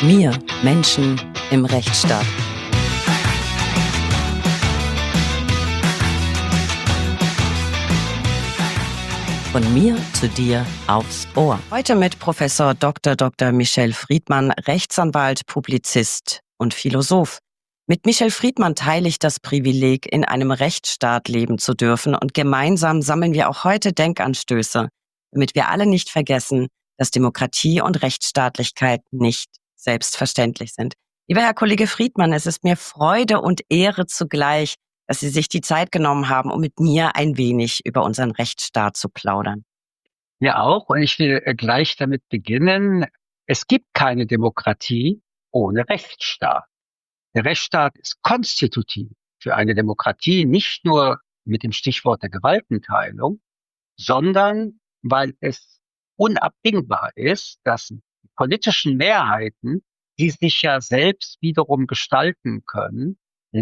mir, Menschen im Rechtsstaat. Von mir zu dir aufs Ohr. Heute mit Professor Dr. Michel Friedmann, Rechtsanwalt, Publizist und Philosoph. Mit Michel Friedmann teile ich das Privileg, in einem Rechtsstaat leben zu dürfen, und gemeinsam sammeln wir auch heute Denkanstöße, damit wir alle nicht vergessen, dass Demokratie und Rechtsstaatlichkeit nicht selbstverständlich sind. Lieber Herr Kollege Friedmann, es ist mir Freude und Ehre zugleich, dass Sie sich die Zeit genommen haben, um mit mir ein wenig über unseren Rechtsstaat zu plaudern. Ja, auch. Und ich will gleich damit beginnen. Es gibt keine Demokratie ohne Rechtsstaat. Der Rechtsstaat ist konstitutiv für eine Demokratie, nicht nur mit dem Stichwort der Gewaltenteilung, sondern weil es unabdingbar ist, dass die politischen Mehrheiten, die sich ja selbst wiederum gestalten können,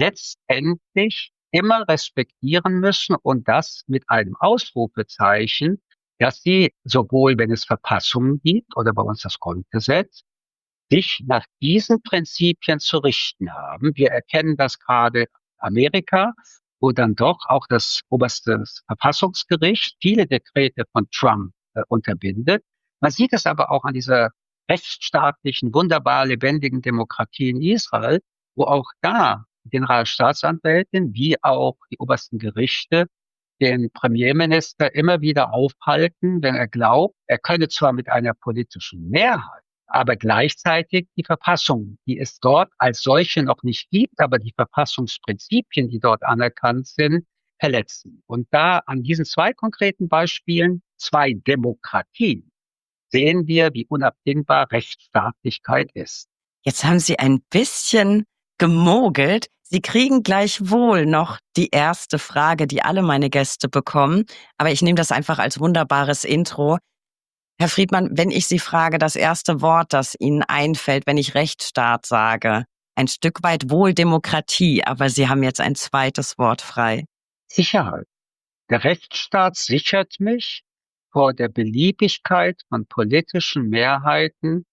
letztendlich immer respektieren müssen, und das mit einem Ausrufezeichen, dass sie, sowohl wenn es Verfassungen gibt oder bei uns das Grundgesetz, sich nach diesen Prinzipien zu richten haben. Wir erkennen das gerade in Amerika, wo dann doch auch das oberste Verfassungsgericht viele Dekrete von Trump unterbindet. Man sieht es aber auch an dieser rechtsstaatlichen, wunderbar lebendigen Demokratie in Israel, wo auch da die Generalstaatsanwältin wie auch die obersten Gerichte den Premierminister immer wieder aufhalten, wenn er glaubt, er könne zwar mit einer politischen Mehrheit, aber gleichzeitig die Verfassung, die es dort als solche noch nicht gibt, aber die Verfassungsprinzipien, die dort anerkannt sind, verletzen. Und da an diesen zwei konkreten Beispielen, zwei Demokratien, sehen wir, wie unabdingbar Rechtsstaatlichkeit ist. Jetzt haben Sie ein bisschen gemogelt. Sie kriegen gleichwohl noch die erste Frage, die alle meine Gäste bekommen. Aber ich nehme das einfach als wunderbares Intro. Herr Friedmann, wenn ich Sie frage, das erste Wort, das Ihnen einfällt, wenn ich Rechtsstaat sage, ein Stück weit wohl Demokratie, aber Sie haben jetzt ein zweites Wort frei. Sicherheit. Der Rechtsstaat sichert mich vor der Beliebigkeit von politischen Mehrheiten,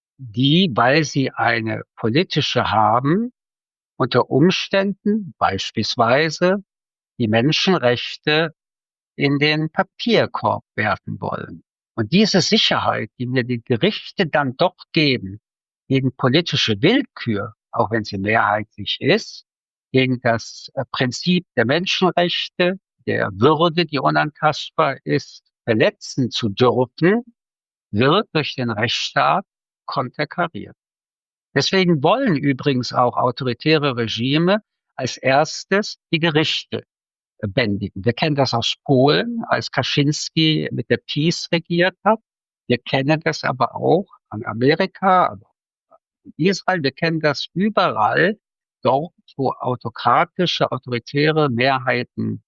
die, weil sie eine politische haben, unter Umständen beispielsweise die Menschenrechte in den Papierkorb werfen wollen. Und diese Sicherheit, die mir die Gerichte dann doch geben, gegen politische Willkür, auch wenn sie mehrheitlich ist, gegen das Prinzip der Menschenrechte, der Würde, die unantastbar ist, verletzen zu dürfen, wird durch den Rechtsstaat konterkariert. Deswegen wollen übrigens auch autoritäre Regime als erstes die Gerichte bändigen. Wir kennen das aus Polen, als Kaczynski mit der PiS regiert hat. Wir kennen das aber auch an Amerika, aber auch in Israel. Wir kennen das überall dort, wo autokratische, autoritäre Mehrheiten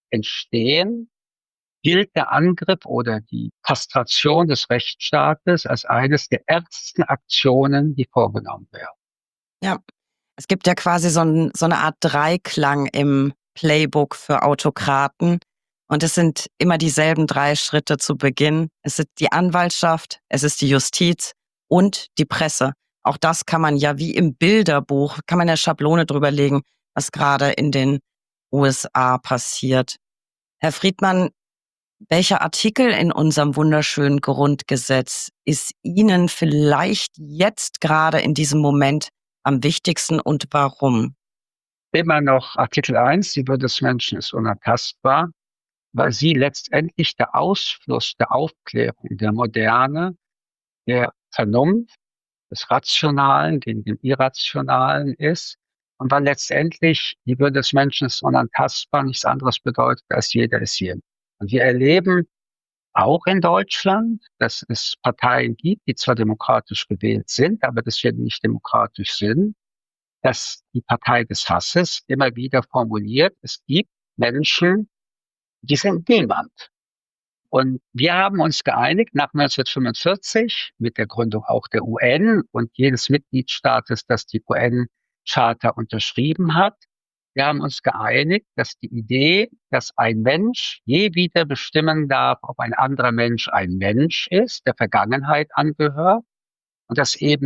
entstehen, gilt der Angriff oder die Kastration des Rechtsstaates als eines der ärgsten Aktionen, die vorgenommen werden. Ja, es gibt ja quasi so eine Art Dreiklang im Playbook für Autokraten. Und es sind immer dieselben 3 Schritte zu Beginn. Es ist die Anwaltschaft, es ist die Justiz und die Presse. Auch das kann man ja wie im Bilderbuch, kann man eine Schablone drüber legen, was gerade in den USA passiert. Herr Friedmann, welcher Artikel in unserem wunderschönen Grundgesetz ist Ihnen vielleicht jetzt gerade in diesem Moment am wichtigsten und warum? Immer noch Artikel 1, die Würde des Menschen ist unantastbar, weil sie letztendlich der Ausfluss der Aufklärung, der Moderne, der Vernunft, des Rationalen gegen dem Irrationalen ist, und weil letztendlich die Würde des Menschen ist unantastbar nichts anderes bedeutet, als jeder ist jeden. Und wir erleben auch in Deutschland, dass es Parteien gibt, die zwar demokratisch gewählt sind, aber deswegen nicht demokratisch sind, dass die Partei des Hasses immer wieder formuliert, es gibt Menschen, die sind niemand. Und wir haben uns geeinigt nach 1945 mit der Gründung auch der UN und jedes Mitgliedstaates, das die UN-Charta unterschrieben hat. Wir haben uns geeinigt, dass die Idee, dass ein Mensch je wieder bestimmen darf, ob ein anderer Mensch ein Mensch ist, der Vergangenheit angehört, und dass eben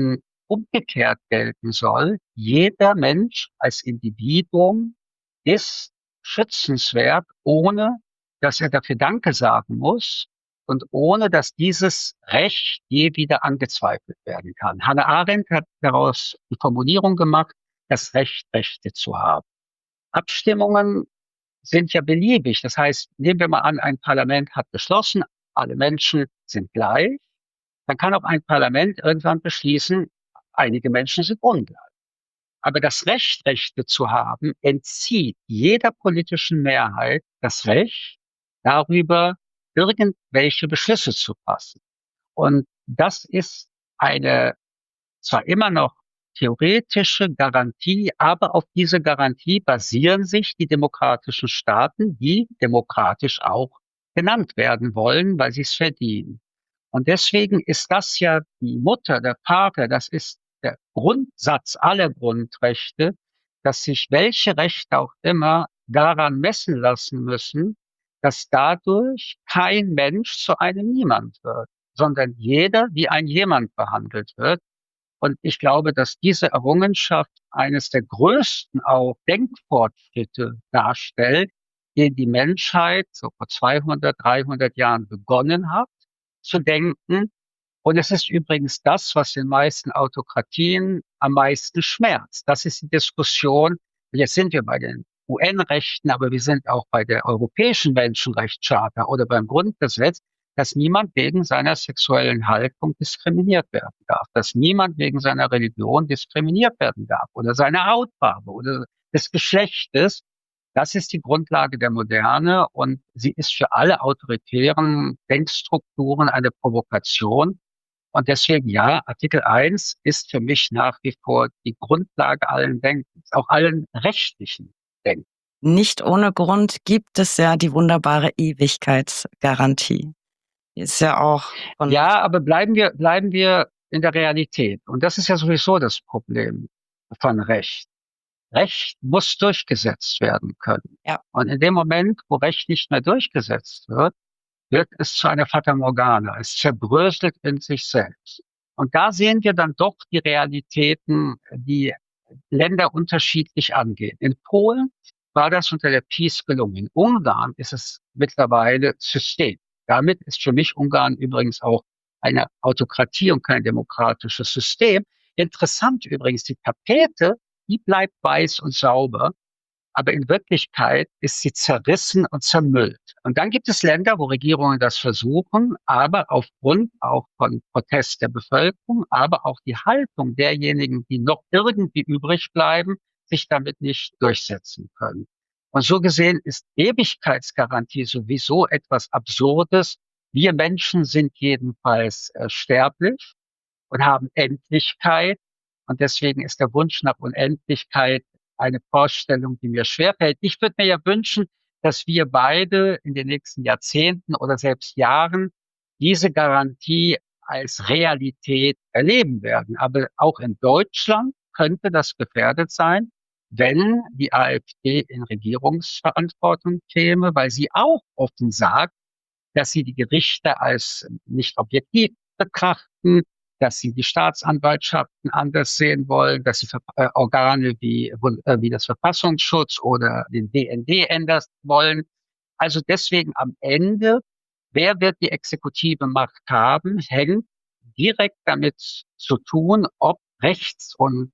umgekehrt gelten soll. Jeder Mensch als Individuum ist schützenswert, ohne dass er dafür Danke sagen muss und ohne dass dieses Recht je wieder angezweifelt werden kann. Hannah Arendt hat daraus die Formulierung gemacht, das Recht, Rechte zu haben. Abstimmungen sind ja beliebig. Das heißt, nehmen wir mal an, ein Parlament hat beschlossen, alle Menschen sind gleich. Dann kann auch ein Parlament irgendwann beschließen, einige Menschen sind ungleich. Aber das Recht, Rechte zu haben, entzieht jeder politischen Mehrheit das Recht, darüber irgendwelche Beschlüsse zu fassen. Und das ist eine zwar immer noch theoretische Garantie, aber auf diese Garantie basieren sich die demokratischen Staaten, die demokratisch auch genannt werden wollen, weil sie es verdienen. Und deswegen ist das ja die Mutter, der Vater, das ist der Grundsatz aller Grundrechte, dass sich welche Rechte auch immer daran messen lassen müssen, dass dadurch kein Mensch zu einem Niemand wird, sondern jeder wie ein Jemand behandelt wird. Und ich glaube, dass diese Errungenschaft eines der größten auch Denkfortschritte darstellt, den die Menschheit so vor 200, 300 Jahren begonnen hat zu denken. Und es ist übrigens das, was den meisten Autokratien am meisten schmerzt. Das ist die Diskussion. Jetzt sind wir bei den UN-Rechten, aber wir sind auch bei der Europäischen Menschenrechtscharta oder beim Grundgesetz, dass niemand wegen seiner sexuellen Haltung diskriminiert werden darf, dass niemand wegen seiner Religion diskriminiert werden darf oder seiner Hautfarbe oder des Geschlechtes. Das ist die Grundlage der Moderne und sie ist für alle autoritären Denkstrukturen eine Provokation. Und deswegen ja, Artikel 1 ist für mich nach wie vor die Grundlage allen Denkens, auch allen rechtlichen Denkens. Nicht ohne Grund gibt es ja die wunderbare Ewigkeitsgarantie. Die ist ja auch von Ja, aber bleiben wir in der Realität. Und das ist ja sowieso das Problem von Recht. Recht muss durchgesetzt werden können. ja. Und in dem Moment, wo Recht nicht mehr durchgesetzt wird, wird es zu einer Fata Morgana. Es zerbröselt in sich selbst. Und da sehen wir dann doch die Realitäten, die Länder unterschiedlich angehen. In Polen war das unter der PiS gelungen. In Ungarn ist es mittlerweile System. Damit ist für mich Ungarn übrigens auch eine Autokratie und kein demokratisches System. Interessant übrigens, die Tapete, die bleibt weiß und sauber, aber in Wirklichkeit ist sie zerrissen und zermüllt. Und dann gibt es Länder, wo Regierungen das versuchen, aber aufgrund auch von Protest der Bevölkerung, aber auch die Haltung derjenigen, die noch irgendwie übrig bleiben, sich damit nicht durchsetzen können. Und so gesehen ist Ewigkeitsgarantie sowieso etwas Absurdes. Wir Menschen sind jedenfalls sterblich und haben Endlichkeit. Und deswegen ist der Wunsch nach Unendlichkeit eine Vorstellung, die mir schwerfällt. Ich würde mir ja wünschen, dass wir beide in den nächsten Jahrzehnten oder selbst Jahren diese Garantie als Realität erleben werden. Aber auch in Deutschland könnte das gefährdet sein, wenn die AfD in Regierungsverantwortung käme, weil sie auch offen sagt, dass sie die Gerichte als nicht objektiv betrachten, dass sie die Staatsanwaltschaften anders sehen wollen, dass sie Organe wie das Verfassungsschutz oder den BND ändern wollen. Also deswegen am Ende, wer wird die exekutive Macht haben, hängt direkt damit zu tun, ob Rechts- und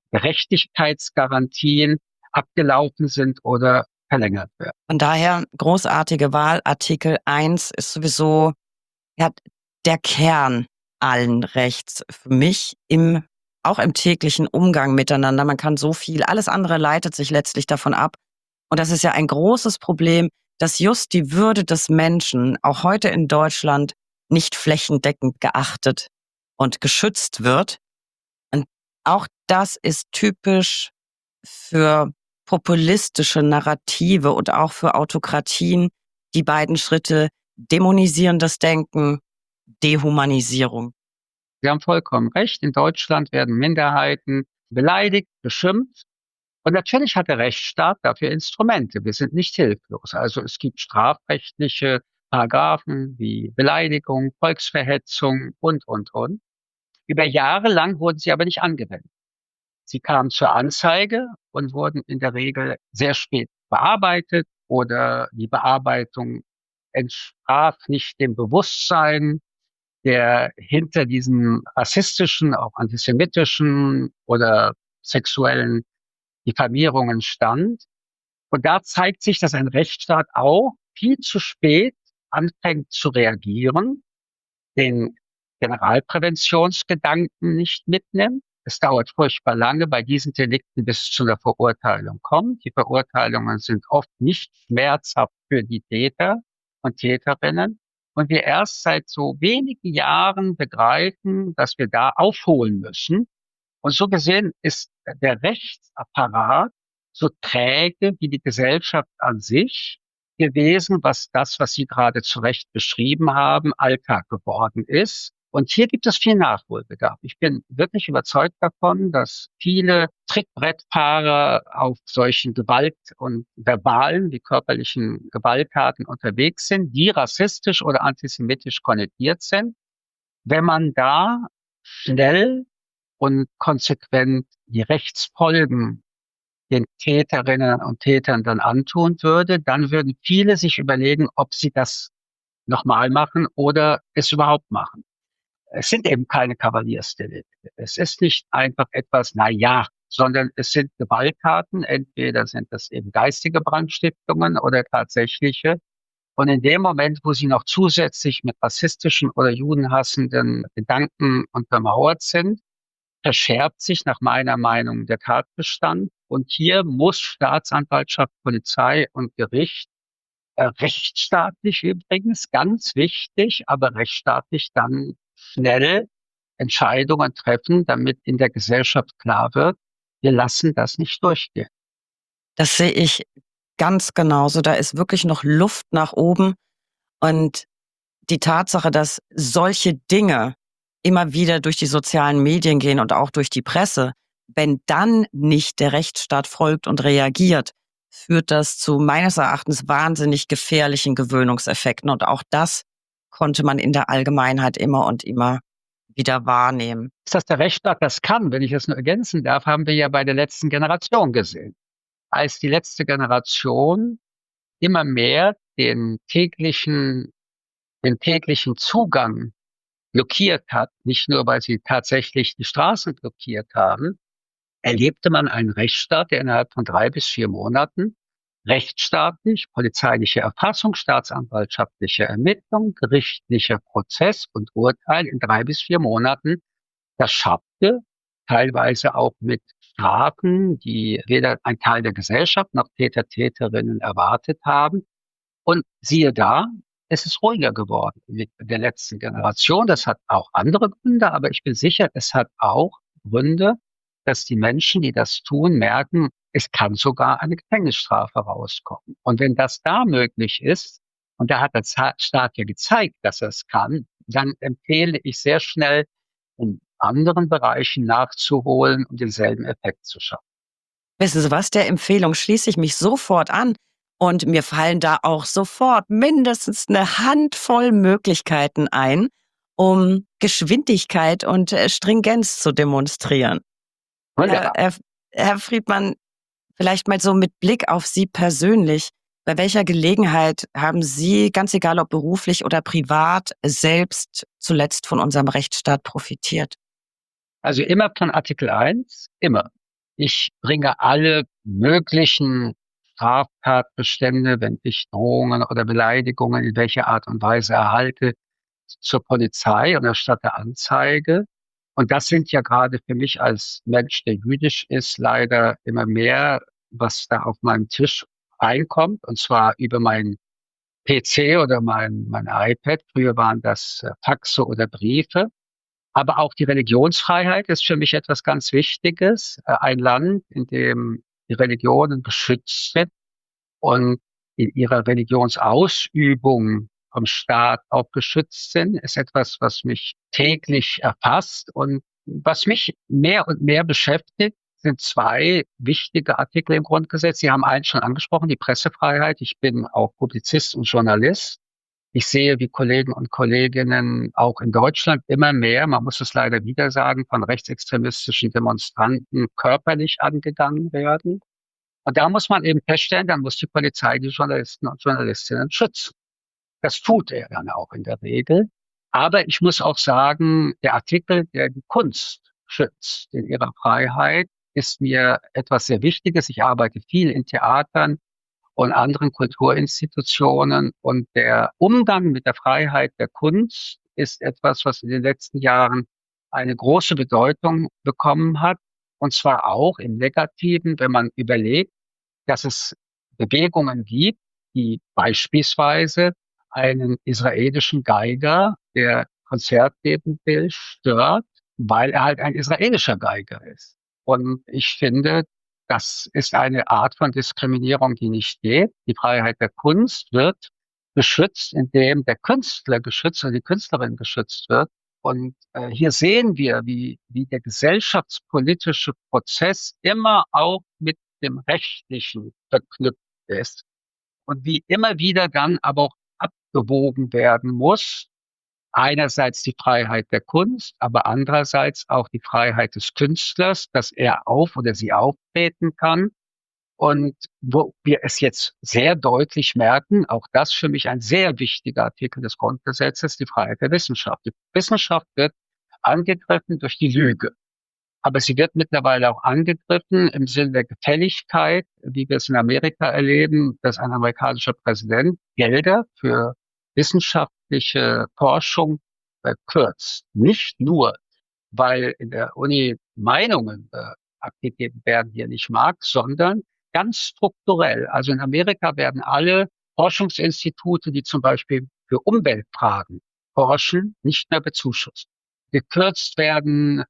Gerechtigkeitsgarantien abgelaufen sind oder verlängert werden. Von daher großartige Wahl. Artikel 1 ist sowieso ja, der Kern allen Rechts für mich auch im täglichen Umgang miteinander. Man kann so viel, alles andere leitet sich letztlich davon ab. Und das ist ja ein großes Problem, dass just die Würde des Menschen auch heute in Deutschland nicht flächendeckend geachtet und geschützt wird. Und auch das ist typisch für populistische Narrative und auch für Autokratien, die beiden Schritte dämonisierendes Denken, Dehumanisierung. Sie haben vollkommen recht. In Deutschland werden Minderheiten beleidigt, beschimpft. Und natürlich hat der Rechtsstaat dafür Instrumente. Wir sind nicht hilflos. Also es gibt strafrechtliche Paragraphen wie Beleidigung, Volksverhetzung und. Über Jahre lang wurden sie aber nicht angewendet. Sie kamen zur Anzeige und wurden in der Regel sehr spät bearbeitet oder die Bearbeitung entsprach nicht dem Bewusstsein, der hinter diesen rassistischen, auch antisemitischen oder sexuellen Diffamierungen stand. Und da zeigt sich, dass ein Rechtsstaat auch viel zu spät anfängt zu reagieren, den Generalpräventionsgedanken nicht mitnimmt. Es dauert furchtbar lange bei diesen Delikten, bis es zu einer Verurteilung kommt. Die Verurteilungen sind oft nicht schmerzhaft für die Täter und Täterinnen. Und wir erst seit so wenigen Jahren begreifen, dass wir da aufholen müssen. Und so gesehen ist der Rechtsapparat so träge wie die Gesellschaft an sich gewesen, was Sie gerade zu Recht beschrieben haben, Alltag geworden ist. Und hier gibt es viel Nachholbedarf. Ich bin wirklich überzeugt davon, dass viele Trittbrettfahrer auf solchen Gewalt- und verbalen wie körperlichen Gewalttaten unterwegs sind, die rassistisch oder antisemitisch konnotiert sind. Wenn man da schnell und konsequent die Rechtsfolgen den Täterinnen und Tätern dann antun würde, dann würden viele sich überlegen, ob sie das nochmal machen oder es überhaupt machen. Es sind eben keine Kavaliersdelikte. Es ist nicht einfach etwas, na ja, sondern es sind Gewalttaten. Entweder sind das eben geistige Brandstiftungen oder tatsächliche. Und in dem Moment, wo sie noch zusätzlich mit rassistischen oder judenhassenden Gedanken untermauert sind, verschärft sich nach meiner Meinung der Tatbestand. Und hier muss Staatsanwaltschaft, Polizei und Gericht, rechtsstaatlich übrigens, ganz wichtig, aber rechtsstaatlich dann schnell Entscheidungen treffen, damit in der Gesellschaft klar wird, wir lassen das nicht durchgehen. Das sehe ich ganz genauso. Da ist wirklich noch Luft nach oben. Und die Tatsache, dass solche Dinge immer wieder durch die sozialen Medien gehen und auch durch die Presse, wenn dann nicht der Rechtsstaat folgt und reagiert, führt das zu meines Erachtens wahnsinnig gefährlichen Gewöhnungseffekten. Und auch das konnte man in der Allgemeinheit immer und immer wieder wahrnehmen. Dass der Rechtsstaat das kann, wenn ich das nur ergänzen darf, haben wir ja bei der letzten Generation gesehen. Als die letzte Generation immer mehr den täglichen Zugang blockiert hat, nicht nur, weil sie tatsächlich die Straßen blockiert haben, erlebte man einen Rechtsstaat, der innerhalb von 3 bis 4 Monaten rechtsstaatlich, polizeiliche Erfassung, staatsanwaltschaftliche Ermittlung, gerichtlicher Prozess und Urteil in 3 bis 4 Monaten das schaffte, teilweise auch mit Strafen, die weder ein Teil der Gesellschaft noch Täter, Täterinnen erwartet haben. Und siehe da, es ist ruhiger geworden mit der letzten Generation. Das hat auch andere Gründe, aber ich bin sicher, es hat auch Gründe, dass die Menschen, die das tun, merken, es kann sogar eine Gefängnisstrafe rauskommen. Und wenn das da möglich ist, und da hat der Staat ja gezeigt, dass er es kann, dann empfehle ich sehr schnell, in anderen Bereichen nachzuholen und denselben Effekt zu schaffen. Wissen Sie was? Der Empfehlung schließe ich mich sofort an. Und mir fallen da auch sofort mindestens eine Handvoll Möglichkeiten ein, um Geschwindigkeit und Stringenz zu demonstrieren. Herr, Wunderbar. Herr, Herr Friedmann, vielleicht mal so mit Blick auf Sie persönlich. Bei welcher Gelegenheit haben Sie, ganz egal ob beruflich oder privat, selbst zuletzt von unserem Rechtsstaat profitiert? Also immer von Artikel 1, immer. Ich bringe alle möglichen Straftatbestände, wenn ich Drohungen oder Beleidigungen in welcher Art und Weise erhalte, zur Polizei und erstatte Anzeige. Und das sind ja gerade für mich als Mensch, der jüdisch ist, leider immer mehr, was da auf meinem Tisch reinkommt, und zwar über meinen PC oder mein iPad. Früher waren das Faxe oder Briefe. Aber auch die Religionsfreiheit ist für mich etwas ganz Wichtiges. Ein Land, in dem die Religionen geschützt sind und in ihrer Religionsausübung vom Staat auch geschützt sind, ist etwas, was mich täglich erfasst. Und was mich mehr und mehr beschäftigt, sind 2 wichtige Artikel im Grundgesetz. Sie haben einen schon angesprochen, die Pressefreiheit. Ich bin auch Publizist und Journalist. Ich sehe, wie Kollegen und Kolleginnen auch in Deutschland immer mehr, man muss es leider wieder sagen, von rechtsextremistischen Demonstranten körperlich angegangen werden. Und da muss man eben feststellen, dann muss die Polizei die Journalisten und Journalistinnen schützen. Das tut er dann auch in der Regel. Aber ich muss auch sagen, der Artikel, der die Kunst schützt in ihrer Freiheit, ist mir etwas sehr Wichtiges. Ich arbeite viel in Theatern und anderen Kulturinstitutionen. Und der Umgang mit der Freiheit der Kunst ist etwas, was in den letzten Jahren eine große Bedeutung bekommen hat. Und zwar auch im Negativen, wenn man überlegt, dass es Bewegungen gibt, die beispielsweise einen israelischen Geiger, der Konzert geben will, stört, weil er halt ein israelischer Geiger ist. Und ich finde, das ist eine Art von Diskriminierung, die nicht geht. Die Freiheit der Kunst wird geschützt, indem der Künstler geschützt oder die Künstlerin geschützt wird. Und hier sehen wir, wie der gesellschaftspolitische Prozess immer auch mit dem Rechtlichen verknüpft ist und wie immer wieder dann aber auch abgewogen werden muss. Einerseits die Freiheit der Kunst, aber andererseits auch die Freiheit des Künstlers, dass er auf oder sie auftreten kann. Und wo wir es jetzt sehr deutlich merken, auch das für mich ein sehr wichtiger Artikel des Grundgesetzes, die Freiheit der Wissenschaft. Die Wissenschaft wird angegriffen durch die Lüge. Aber sie wird mittlerweile auch angegriffen im Sinne der Gefälligkeit, wie wir es in Amerika erleben, dass ein amerikanischer Präsident Gelder für wissenschaftliche Forschung kürzt. Nicht nur, weil in der Uni Meinungen abgegeben werden, die er nicht mag, sondern ganz strukturell. Also in Amerika werden alle Forschungsinstitute, die zum Beispiel für Umweltfragen forschen, nicht mehr bezuschusst. Gekürzt werden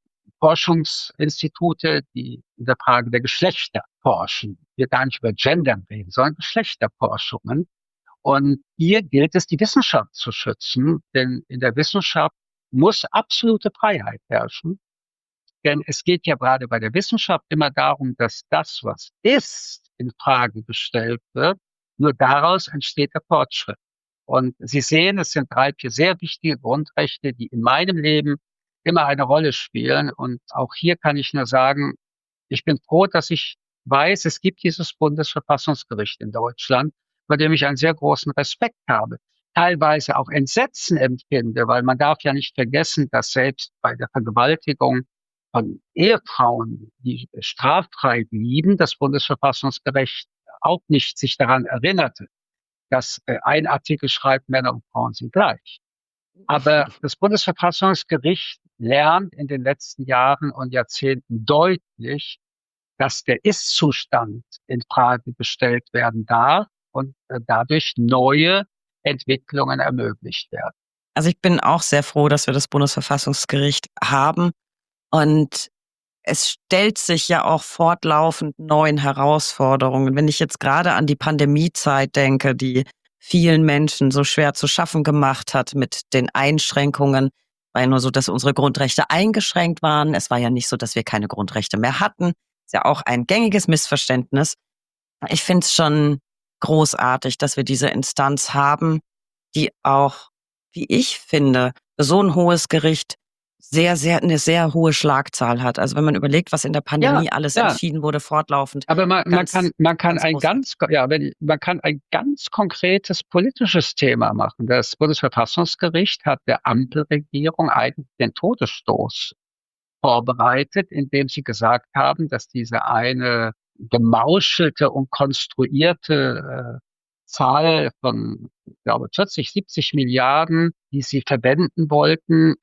Forschungsinstitute, die in der Frage der Geschlechter forschen. Wir gar nicht über Gendern reden, sondern Geschlechterforschungen. Und hier gilt es, die Wissenschaft zu schützen, denn in der Wissenschaft muss absolute Freiheit herrschen. Denn es geht ja gerade bei der Wissenschaft immer darum, dass das, was ist, in Frage gestellt wird. Nur daraus entsteht der Fortschritt. Und Sie sehen, es sind 3, 4 sehr wichtige Grundrechte, die in meinem Leben immer eine Rolle spielen. Und auch hier kann ich nur sagen, ich bin froh, dass ich weiß, es gibt dieses Bundesverfassungsgericht in Deutschland, vor dem ich einen sehr großen Respekt habe. Teilweise auch Entsetzen empfinde, weil man darf ja nicht vergessen, dass selbst bei der Vergewaltigung von Ehefrauen, die straffrei blieben, das Bundesverfassungsgericht auch nicht sich daran erinnerte, dass ein Artikel schreibt, Männer und Frauen sind gleich. Aber das Bundesverfassungsgericht lernt in den letzten Jahren und Jahrzehnten deutlich, dass der Ist-Zustand in Frage gestellt werden darf und dadurch neue Entwicklungen ermöglicht werden. Also ich bin auch sehr froh, dass wir das Bundesverfassungsgericht haben. Und es stellt sich ja auch fortlaufend neuen Herausforderungen. Wenn ich jetzt gerade an die Pandemiezeit denke, die vielen Menschen so schwer zu schaffen gemacht hat mit den Einschränkungen, war ja nur so, dass unsere Grundrechte eingeschränkt waren. Es war ja nicht so, dass wir keine Grundrechte mehr hatten. Ist ja auch ein gängiges Missverständnis. Ich finde es schon großartig, dass wir diese Instanz haben, die auch, wie ich finde, so ein hohes Gericht eine sehr hohe Schlagzahl hat. Also wenn man überlegt, was in der Ja, Pandemie alles ja. entschieden wurde, fortlaufend. Aber man kann Ganz ein großartig. man kann ein ganz konkretes politisches Thema machen. Das Bundesverfassungsgericht hat der Ampelregierung eigentlich den Todesstoß vorbereitet, indem sie gesagt haben, dass diese eine gemauschelte und konstruierte Zahl von, ich glaube, 40, 70 Milliarden, die sie verwenden wollten,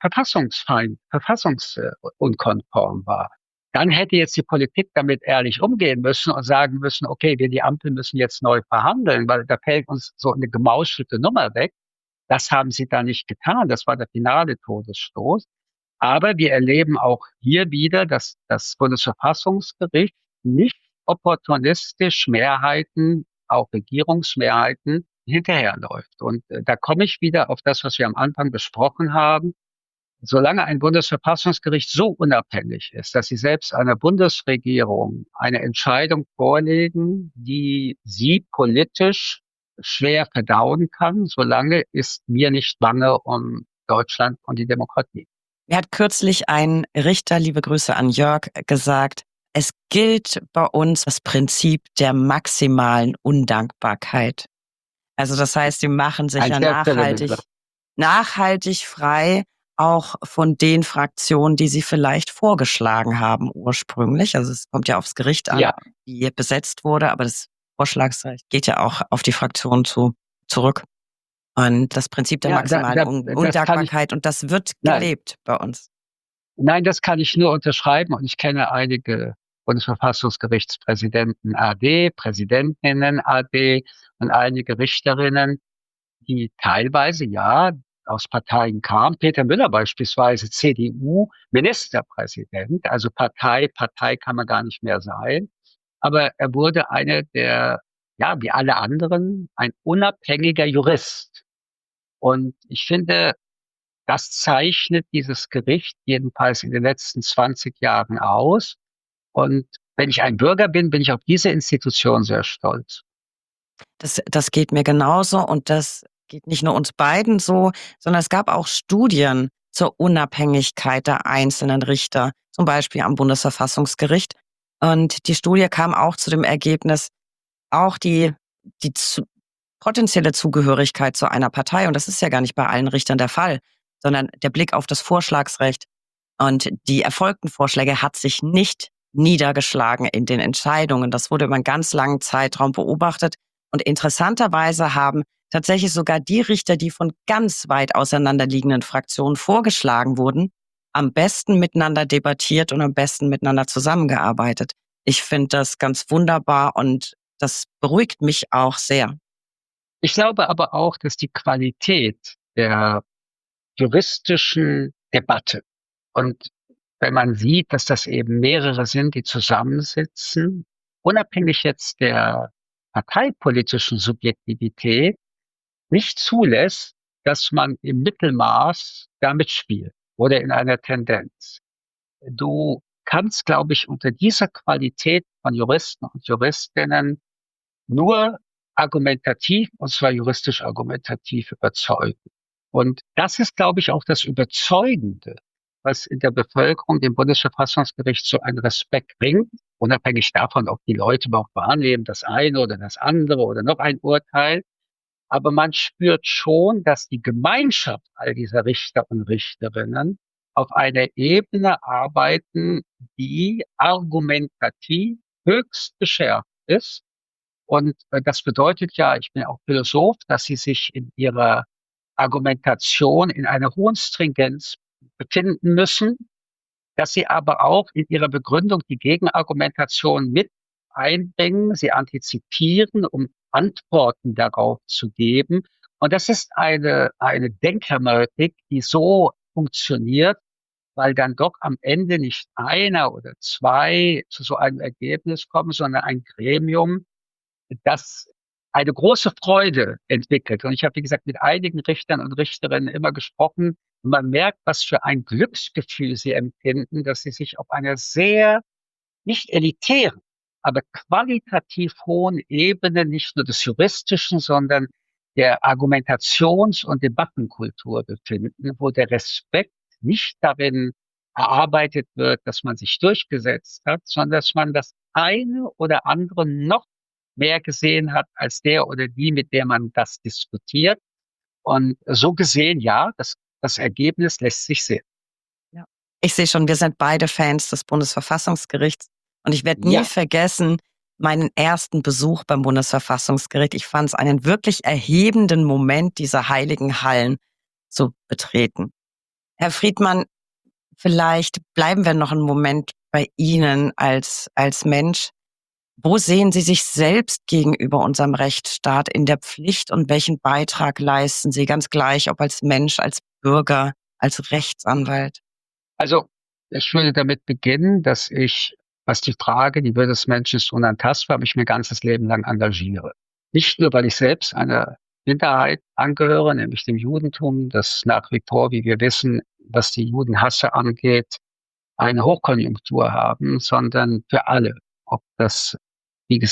verfassungsunkonform war. Dann hätte jetzt die Politik damit ehrlich umgehen müssen und sagen müssen, okay, wir die Ampel müssen jetzt neu verhandeln, weil da fällt uns so eine gemauschelte Nummer weg. Das haben sie da nicht getan. Das war der finale Todesstoß. Aber wir erleben auch hier wieder, dass das Bundesverfassungsgericht nicht opportunistisch Mehrheiten, auch Regierungsmehrheiten, hinterherläuft. Und da komme ich wieder auf das, was wir am Anfang besprochen haben. Solange ein Bundesverfassungsgericht so unabhängig ist, dass sie selbst einer Bundesregierung eine Entscheidung vorlegen, die sie politisch schwer verdauen kann, solange ist mir nicht bange um Deutschland und die Demokratie. Mir hat kürzlich ein Richter, liebe Grüße an Jörg, gesagt, es gilt bei uns das Prinzip der maximalen Undankbarkeit. Also das heißt, sie machen sich Ein ja sehr schöner Begriff. nachhaltig frei, auch von den Fraktionen, die sie vielleicht vorgeschlagen haben ursprünglich. Also es kommt ja aufs Gericht an, Ja, die besetzt wurde, aber das Vorschlagsrecht geht ja auch auf die Fraktion zurück. Und das Prinzip der ja, maximalen das kann ich, Undankbarkeit, und das wird nein, gelebt bei uns. nein, das kann ich nur unterschreiben und ich kenne einige Bundesverfassungsgerichtspräsidenten AD, Präsidentinnen AD und einige Richterinnen, die teilweise ja aus Parteien kamen. Peter Müller beispielsweise, CDU-Ministerpräsident, also Partei kann man gar nicht mehr sein. Aber er wurde einer der, ja, wie alle anderen, ein unabhängiger Jurist. Und ich finde, das zeichnet dieses Gericht jedenfalls in den letzten 20 Jahren aus. Und wenn ich ein Bürger bin, bin ich auf diese Institution sehr stolz. Das geht mir genauso, und das geht nicht nur uns beiden so, sondern es gab auch Studien zur Unabhängigkeit der einzelnen Richter, zum Beispiel am Bundesverfassungsgericht. Und die Studie kam auch zu dem Ergebnis, auch die potenzielle Zugehörigkeit zu einer Partei, und das ist ja gar nicht bei allen Richtern der Fall, sondern der Blick auf das Vorschlagsrecht und die erfolgten Vorschläge hat sich nicht niedergeschlagen in den Entscheidungen. Das wurde über einen ganz langen Zeitraum beobachtet. Und interessanterweise haben tatsächlich sogar die Richter, die von ganz weit auseinanderliegenden Fraktionen vorgeschlagen wurden, am besten miteinander debattiert und am besten miteinander zusammengearbeitet. Ich finde das ganz wunderbar, und das beruhigt mich auch sehr. Ich glaube aber auch, dass die Qualität der juristischen Debatte und wenn man sieht, dass das eben mehrere sind, die zusammensitzen, unabhängig jetzt der parteipolitischen Subjektivität, nicht zulässt, dass man im Mittelmaß damit spielt oder in einer Tendenz. Du kannst, glaube ich, unter dieser Qualität von Juristen und Juristinnen nur argumentativ, und zwar juristisch argumentativ überzeugen. Und das ist, glaube ich, auch das Überzeugende, was in der Bevölkerung dem Bundesverfassungsgericht so einen Respekt bringt, unabhängig davon, ob die Leute überhaupt wahrnehmen, das eine oder das andere oder noch ein Urteil. Aber man spürt schon, dass die Gemeinschaft all dieser Richter und Richterinnen auf einer Ebene arbeiten, die argumentativ höchst geschärft ist. Und das bedeutet ja, ich bin auch Philosoph, dass sie sich in ihrer Argumentation in einer hohen Stringenz befinden müssen, dass sie aber auch in ihrer Begründung die Gegenargumentation mit einbringen, sie antizipieren, um Antworten darauf zu geben. Und das ist eine Denkhermeneutik, die so funktioniert, weil dann doch am Ende nicht einer oder zwei zu so einem Ergebnis kommen, sondern ein Gremium, das eine große Freude entwickelt. Und ich habe, wie gesagt, mit einigen Richtern und Richterinnen immer gesprochen. Und man merkt, was für ein Glücksgefühl sie empfinden, dass sie sich auf einer sehr, nicht elitären, aber qualitativ hohen Ebene nicht nur des Juristischen, sondern der Argumentations- und Debattenkultur befinden, wo der Respekt nicht darin erarbeitet wird, dass man sich durchgesetzt hat, sondern dass man das eine oder andere noch mehr gesehen hat als der oder die, mit der man das diskutiert. Und so gesehen, ja, das Ergebnis lässt sich sehen. Ja. Ich sehe schon, wir sind beide Fans des Bundesverfassungsgerichts. Und ich werde nie Ja, vergessen, meinen ersten Besuch beim Bundesverfassungsgericht. Ich fand es einen wirklich erhebenden Moment, diese heiligen Hallen zu betreten. Herr Friedmann, vielleicht bleiben wir noch einen Moment bei Ihnen als Mensch. Wo sehen Sie sich selbst gegenüber unserem Rechtsstaat in der Pflicht, und welchen Beitrag leisten Sie, ganz gleich, ob als Mensch, als Bürger, als Rechtsanwalt? also ich würde damit beginnen, dass ich, was die Frage, die Würde des Menschen ist unantastbar, mich mein ganzes Leben lang engagiere. Nicht nur, weil ich selbst einer Minderheit angehöre, nämlich dem Judentum, das nach wie vor, wie wir wissen, was die Judenhasse angeht, eine Hochkonjunktur haben, sondern für alle. Ob das, wie gesagt,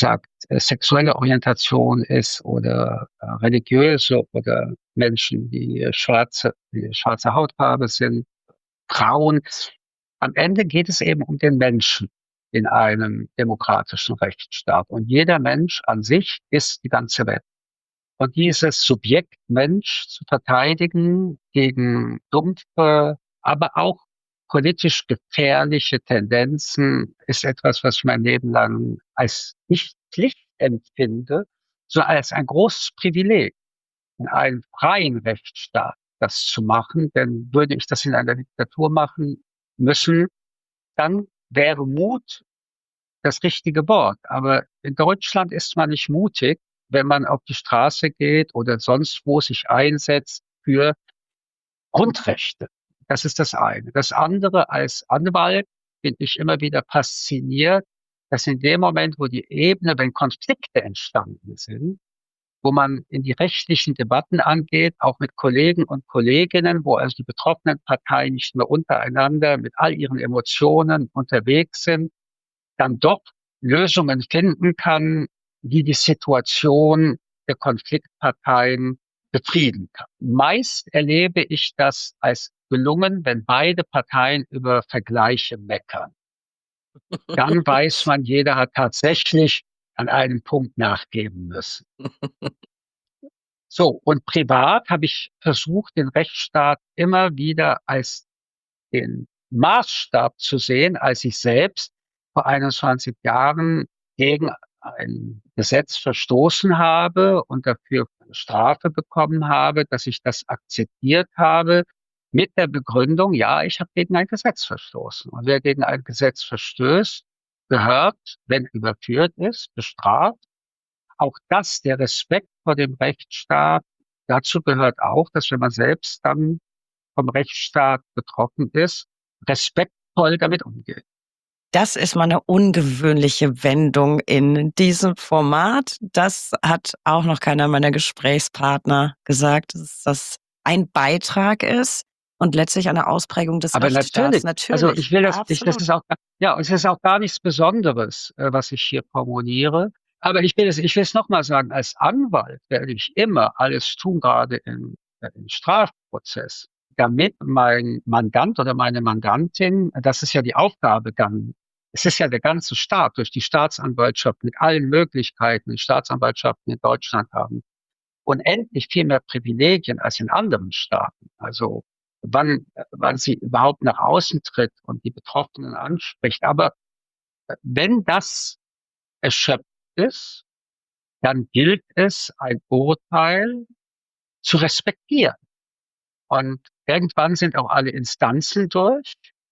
sexuelle Orientation ist oder religiöse oder Menschen, die schwarze Hautfarbe sind, Frauen. Am Ende geht es eben um den Menschen in einem demokratischen Rechtsstaat. Und jeder Mensch an sich ist die ganze Welt. Und dieses Subjekt Mensch zu verteidigen gegen dumpfe, aber auch politisch gefährliche Tendenzen ist etwas, was ich mein Leben lang als nicht Pflicht empfinde, sondern als ein großes Privileg, in einem freien Rechtsstaat das zu machen. Denn würde ich das in einer Diktatur machen müssen, dann wäre Mut das richtige Wort. Aber in Deutschland ist man nicht mutig, wenn man auf die Straße geht oder sonst wo sich einsetzt für Grundrechte. Das ist das eine. Das andere, als Anwalt bin ich immer wieder fasziniert, dass in dem Moment, wo die Ebene, wenn Konflikte entstanden sind, wo man in die rechtlichen Debatten angeht, auch mit Kollegen und Kolleginnen, wo also die betroffenen Parteien nicht mehr untereinander mit all ihren Emotionen unterwegs sind, dann doch Lösungen finden kann, die die Situation der Konfliktparteien befrieden kann. Meist erlebe ich das als gelungen, wenn beide Parteien über Vergleiche meckern. Dann weiß man, jeder hat tatsächlich an einem Punkt nachgeben müssen. So, und privat habe ich versucht, den Rechtsstaat immer wieder als den Maßstab zu sehen, als ich selbst vor 21 Jahren gegen ein Gesetz verstoßen habe und dafür Strafe bekommen habe, dass ich das akzeptiert habe mit der Begründung, ja, ich habe gegen ein Gesetz verstoßen. Und wer gegen ein Gesetz verstößt, gehört, wenn überführt ist, bestraft. Auch das, der Respekt vor dem Rechtsstaat, dazu gehört auch, dass wenn man selbst dann vom Rechtsstaat betroffen ist, respektvoll damit umgeht. Das ist mal eine ungewöhnliche Wendung in diesem Format. Das hat auch noch keiner meiner Gesprächspartner gesagt, dass das ein Beitrag ist und letztlich eine Ausprägung des Aber Rechtsstaats. natürlich, also ich will das absolut. ist auch, ja, es ist auch gar nichts Besonderes, was ich hier formuliere. Aber ich will es noch mal sagen, als Anwalt werde ich immer alles tun, gerade im Strafprozess, damit mein Mandant oder meine Mandantin, das ist ja die Aufgabe dann, es ist ja der ganze Staat durch die Staatsanwaltschaft mit allen Möglichkeiten, die Staatsanwaltschaften in Deutschland haben, unendlich viel mehr Privilegien als in anderen Staaten. Also wann sie überhaupt nach außen tritt und die Betroffenen anspricht. Aber wenn das erschöpft ist, dann gilt es, ein Urteil zu respektieren. Und irgendwann sind auch alle Instanzen durch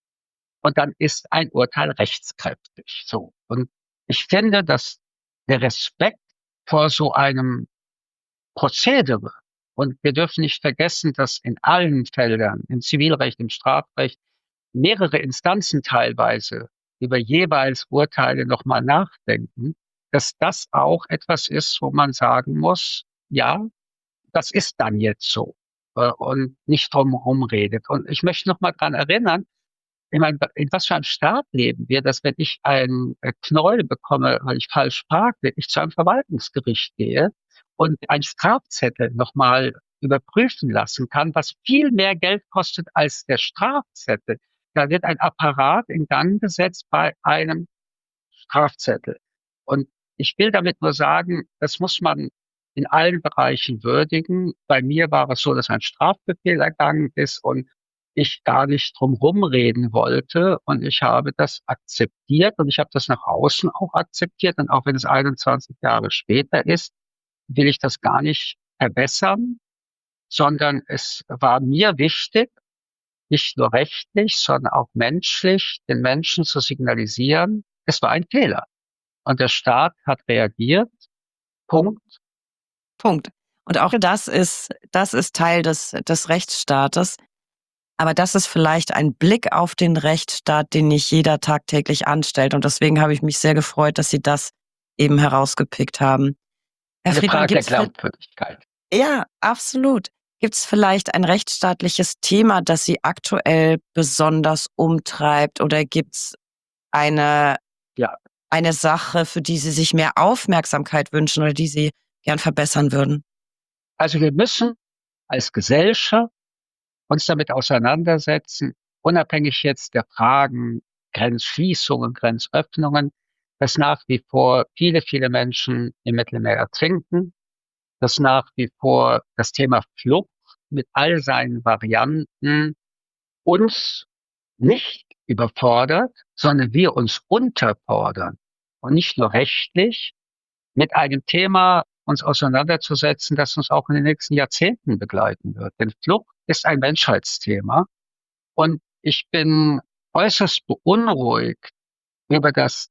und dann ist ein Urteil rechtskräftig. So. Und ich finde, dass der Respekt vor so einem Prozedere, und wir dürfen nicht vergessen, dass in allen Feldern, im Zivilrecht, im Strafrecht, mehrere Instanzen teilweise über jeweils Urteile nochmal nachdenken, dass das auch etwas ist, wo man sagen muss, ja, das ist dann jetzt so, und nicht drumherum redet. Und ich möchte noch mal dran erinnern, ich meine, in was für einem Staat leben wir, dass wenn ich ein Knäuel bekomme, weil ich falsch parke, ich zu einem Verwaltungsgericht gehe und einen Strafzettel nochmal überprüfen lassen kann, was viel mehr Geld kostet als der Strafzettel. Da wird ein Apparat in Gang gesetzt bei einem Strafzettel. Und ich will damit nur sagen, das muss man in allen Bereichen würdigen. Bei mir war es so, dass ein Strafbefehl ergangen ist und ich gar nicht drum rumreden wollte. Und ich habe das akzeptiert und ich habe das nach außen auch akzeptiert. Und auch wenn es 21 Jahre später ist, will ich das gar nicht verbessern, sondern es war mir wichtig, nicht nur rechtlich, sondern auch menschlich, den Menschen zu signalisieren, es war ein Fehler. Und der Staat hat reagiert. Punkt. Punkt. Und auch das ist Teil des Rechtsstaates. Aber das ist vielleicht ein Blick auf den Rechtsstaat, den nicht jeder tagtäglich anstellt. Und deswegen habe ich mich sehr gefreut, dass Sie das eben herausgepickt haben. Herr Eine Friedmann, Frage der gibt's Glaubwürdigkeit. ja, absolut. Gibt es vielleicht ein rechtsstaatliches Thema, das Sie aktuell besonders umtreibt? Oder gibt es eine, Ja, eine Sache, für die Sie sich mehr Aufmerksamkeit wünschen oder die Sie gern verbessern würden? Also wir müssen als Gesellschaft uns damit auseinandersetzen, unabhängig jetzt der Fragen Grenzschließungen, Grenzöffnungen, dass nach wie vor viele, viele Menschen im Mittelmeer ertrinken, dass nach wie vor das Thema Flucht mit all seinen Varianten uns nicht überfordert, sondern wir uns unterfordern und nicht nur rechtlich mit einem Thema uns auseinanderzusetzen, das uns auch in den nächsten Jahrzehnten begleiten wird. Denn Flucht ist ein Menschheitsthema und ich bin äußerst beunruhigt über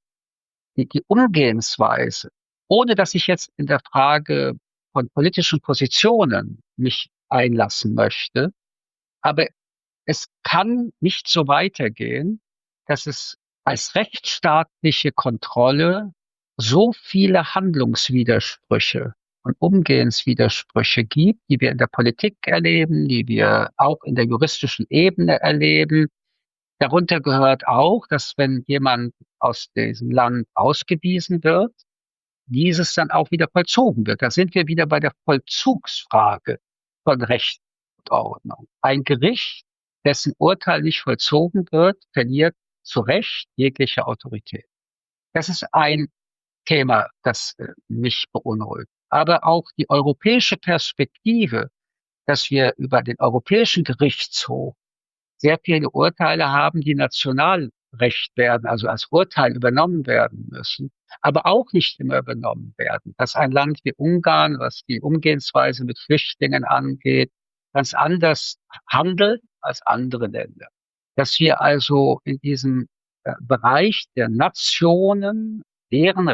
die Umgehensweise, ohne dass ich jetzt in der Frage von politischen Positionen mich einlassen möchte. Aber es kann nicht so weitergehen, dass es als rechtsstaatliche Kontrolle so viele Handlungswidersprüche und Umgehenswidersprüche gibt, die wir in der Politik erleben, die wir auch in der juristischen Ebene erleben. Darunter gehört auch, dass wenn jemand aus diesem Land ausgewiesen wird, dieses dann auch wieder vollzogen wird. Da sind wir wieder bei der Vollzugsfrage von Recht und Ordnung. Ein Gericht, dessen Urteil nicht vollzogen wird, verliert zu Recht jegliche Autorität. Das ist ein Thema, das mich beunruhigt. Aber auch die europäische Perspektive, dass wir über den Europäischen Gerichtshof sehr viele Urteile haben, die Nationalrecht werden, also als Urteil übernommen werden müssen, aber auch nicht immer übernommen werden. Dass ein Land wie Ungarn, was die Umgehensweise mit Flüchtlingen angeht, ganz anders handelt als andere Länder. Dass wir also in diesem Bereich der Nationen, deren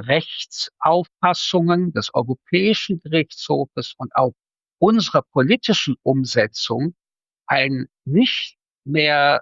Rechtsauffassungen des Europäischen Gerichtshofes und auch unserer politischen Umsetzung ein nicht mehr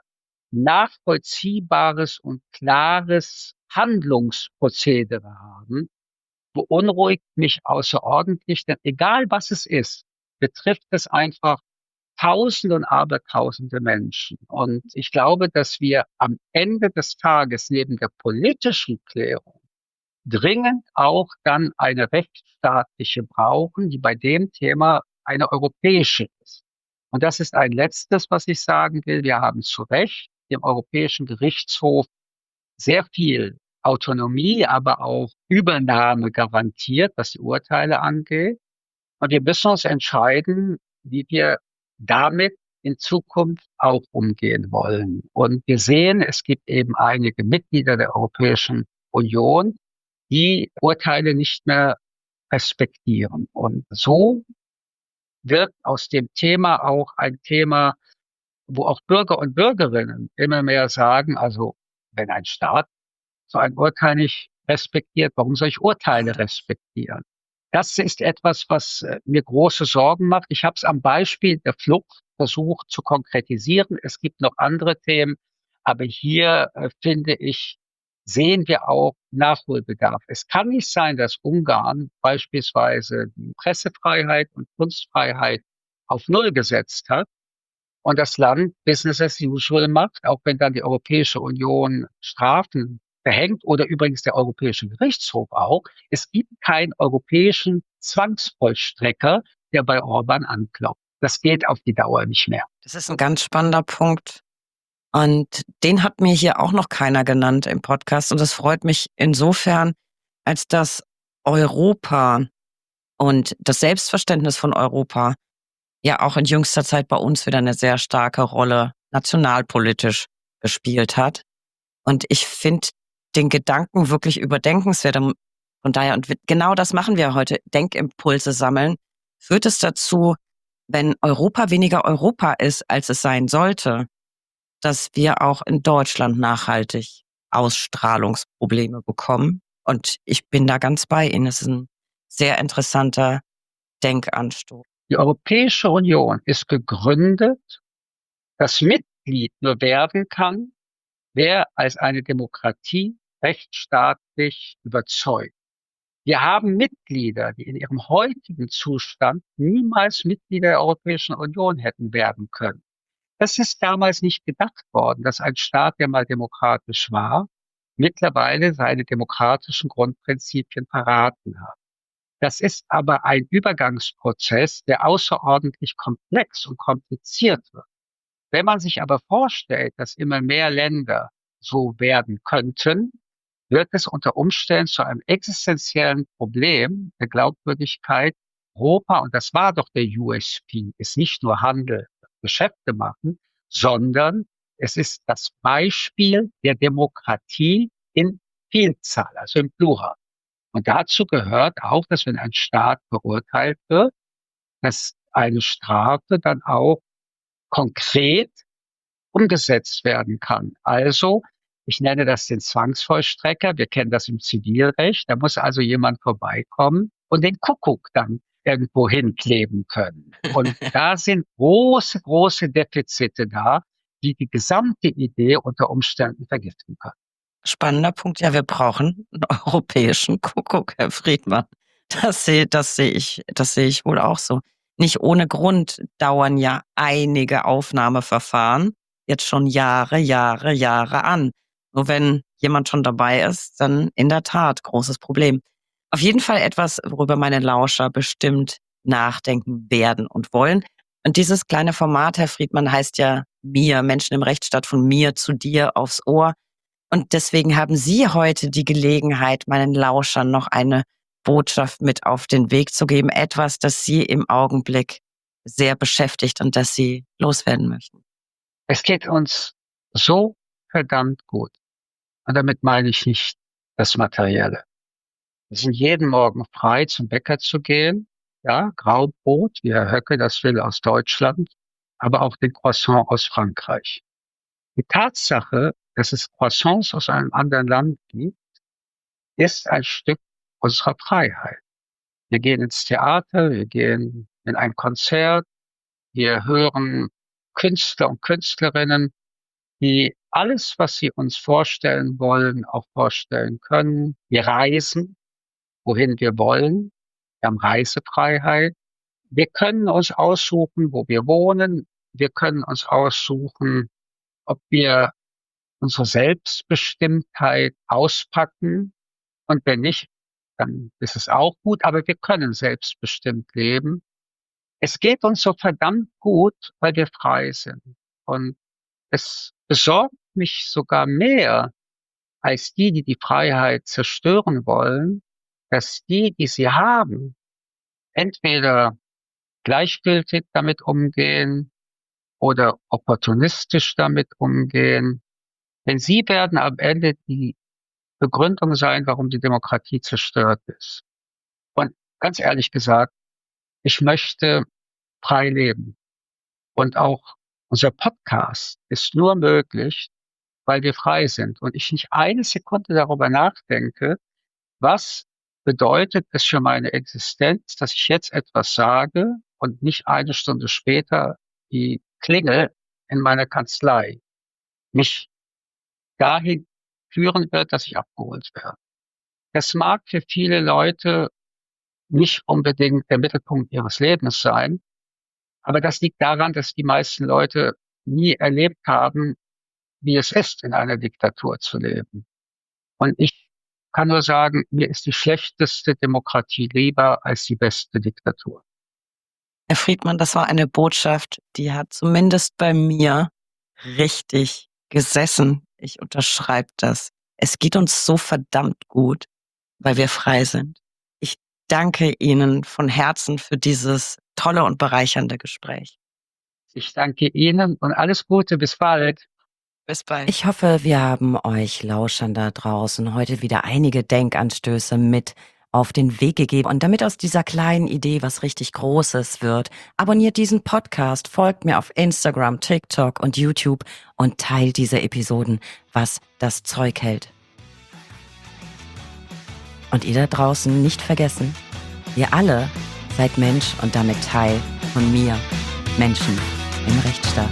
nachvollziehbares und klares Handlungsprozedere haben, beunruhigt mich außerordentlich, denn egal was es ist, betrifft es einfach Tausende und Abertausende Menschen. Und ich glaube, dass wir am Ende des Tages neben der politischen Klärung dringend auch dann eine rechtsstaatliche brauchen, die bei dem Thema eine europäische ist. Und das ist ein letztes, was ich sagen will. Wir haben zu Recht dem Europäischen Gerichtshof sehr viel Autonomie, aber auch Übernahme garantiert, was die Urteile angeht. Und wir müssen uns entscheiden, wie wir damit in Zukunft auch umgehen wollen. Und wir sehen, es gibt eben einige Mitglieder der Europäischen Union, die Urteile nicht mehr respektieren. Und so wird aus dem Thema auch ein Thema, wo auch Bürger und Bürgerinnen immer mehr sagen, also wenn ein Staat so ein Urteil nicht respektiert, warum soll ich Urteile respektieren? Das ist etwas, was mir große Sorgen macht. Ich habe es am Beispiel der Flucht versucht zu konkretisieren. Es gibt noch andere Themen, aber hier finde ich, sehen wir auch Nachholbedarf. Es kann nicht sein, dass Ungarn beispielsweise die Pressefreiheit und Kunstfreiheit auf Null gesetzt hat und das Land Business as usual macht, auch wenn dann die Europäische Union Strafen verhängt oder übrigens der Europäische Gerichtshof auch. Es gibt keinen europäischen Zwangsvollstrecker, der bei Orban anklopft. Das geht auf die Dauer nicht mehr. Das ist ein ganz spannender Punkt. Und den hat mir hier auch noch keiner genannt im Podcast. Und das freut mich insofern, als dass Europa und das Selbstverständnis von Europa ja auch in jüngster Zeit bei uns wieder eine sehr starke Rolle nationalpolitisch gespielt hat. Und ich finde den Gedanken wirklich überdenkenswert. Von daher, und genau das machen wir heute, Denkimpulse sammeln. Führt es dazu, wenn Europa weniger Europa ist, als es sein sollte, dass wir auch in Deutschland nachhaltig Ausstrahlungsprobleme bekommen? Und ich bin da ganz bei Ihnen. Es ist ein sehr interessanter Denkanstoß. Die Europäische Union ist gegründet, dass Mitglied nur werden kann, wer als eine Demokratie rechtsstaatlich überzeugt. Wir haben Mitglieder, die in ihrem heutigen Zustand niemals Mitglieder der Europäischen Union hätten werden können. Das ist damals nicht gedacht worden, dass ein Staat, der mal demokratisch war, mittlerweile seine demokratischen Grundprinzipien verraten hat. Das ist aber ein Übergangsprozess, der außerordentlich komplex und kompliziert wird. Wenn man sich aber vorstellt, dass immer mehr Länder so werden könnten, wird es unter Umständen zu einem existenziellen Problem der Glaubwürdigkeit. Europa, und das war doch der USP, ist nicht nur Handel, Geschäfte machen, sondern es ist das Beispiel der Demokratie in Vielzahl, also im Plural. Und dazu gehört auch, dass wenn ein Staat verurteilt wird, dass eine Strafe dann auch konkret umgesetzt werden kann. Also, ich nenne das den Zwangsvollstrecker. Wir kennen das im Zivilrecht. Da muss also jemand vorbeikommen und den Kuckuck dann irgendwo hinkleben können. Und da sind große, große Defizite da, die die gesamte Idee unter Umständen vergiften können. Spannender Punkt. Ja, wir brauchen einen europäischen Kuckuck, Herr Friedmann. Das sehe ich wohl auch so. Nicht ohne Grund dauern ja einige Aufnahmeverfahren jetzt schon Jahre an. Nur wenn jemand schon dabei ist, dann in der Tat großes Problem. Auf jeden Fall etwas, worüber meine Lauscher bestimmt nachdenken werden und wollen. Und dieses kleine Format, Herr Friedmann, heißt ja mir, Menschen im Rechtsstaat, von mir zu dir aufs Ohr. Und deswegen haben Sie heute die Gelegenheit, meinen Lauschern noch eine Botschaft mit auf den Weg zu geben. Etwas, das Sie im Augenblick sehr beschäftigt und das Sie loswerden möchten. Es geht uns so verdammt gut. Und damit meine ich nicht das Materielle. Wir sind jeden Morgen frei, zum Bäcker zu gehen. Ja, Graubrot, wie Herr Höcke das will, aus Deutschland, aber auch den Croissant aus Frankreich. Die Tatsache, dass es Croissants aus einem anderen Land gibt, ist ein Stück unserer Freiheit. Wir gehen ins Theater, wir gehen in ein Konzert, wir hören Künstler und Künstlerinnen, die alles, was sie uns vorstellen wollen, auch vorstellen können. Wir reisen, wohin wir wollen. Wir haben Reisefreiheit. Wir können uns aussuchen, wo wir wohnen. Wir können uns aussuchen, ob wir unsere Selbstbestimmtheit auspacken. Und wenn nicht, dann ist es auch gut. Aber wir können selbstbestimmt leben. Es geht uns so verdammt gut, weil wir frei sind. Und es besorgt mich sogar mehr als die die Freiheit zerstören wollen, dass die sie haben, entweder gleichgültig damit umgehen oder opportunistisch damit umgehen. Denn sie werden am Ende die Begründung sein, warum die Demokratie zerstört ist. Und ganz ehrlich gesagt, ich möchte frei leben. Und auch unser Podcast ist nur möglich, weil wir frei sind. Und ich nicht eine Sekunde darüber nachdenke, was bedeutet es für meine Existenz, dass ich jetzt etwas sage und nicht eine Stunde später die Klingel in meiner Kanzlei mich dahin führen wird, dass ich abgeholt werde. Das mag für viele Leute nicht unbedingt der Mittelpunkt ihres Lebens sein, aber das liegt daran, dass die meisten Leute nie erlebt haben, wie es ist, in einer Diktatur zu leben. Und ich kann nur sagen, mir ist die schlechteste Demokratie lieber als die beste Diktatur. Herr Friedmann, das war eine Botschaft, die hat zumindest bei mir richtig gesessen. Ich unterschreibe das. Es geht uns so verdammt gut, weil wir frei sind. Ich danke Ihnen von Herzen für dieses tolle und bereichernde Gespräch. Ich danke Ihnen und alles Gute, bis bald. Bis bald. Ich hoffe, wir haben euch Lauschern da draußen heute wieder einige Denkanstöße mit auf den Weg gegeben. Und damit aus dieser kleinen Idee was richtig Großes wird, abonniert diesen Podcast, folgt mir auf Instagram, TikTok und YouTube und teilt diese Episoden, was das Zeug hält. Und ihr da draußen nicht vergessen, ihr alle seid Mensch und damit Teil von mir, Menschen im Rechtsstaat.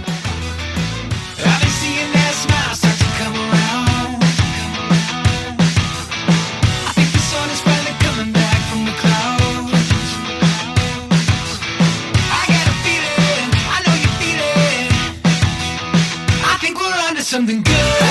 Something good.